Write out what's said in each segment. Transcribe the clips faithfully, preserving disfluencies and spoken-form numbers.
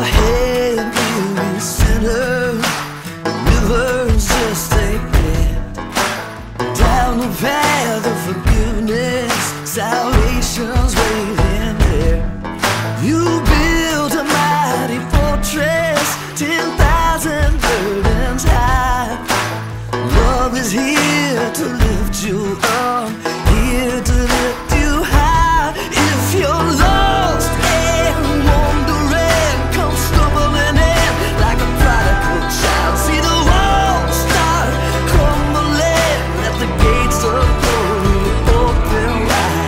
Hey, beauty sinners, rivers just ahead, down the path of forgiveness, salvation's waiting there. You built a mighty fortress, ten thousand burdens high. Love is here to lift you up, here to lift you high. If you're lost and wandering, come stumbling in like a prodigal child. See the walls start crumbling, let the gates of glory open wide.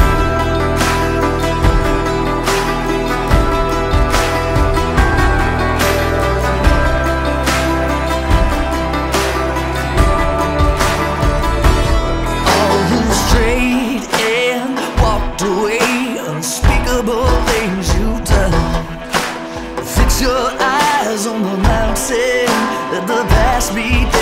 All who strayed and walked away, unspeakable things you've done. Fix your eyes on the mountain, let the past be done.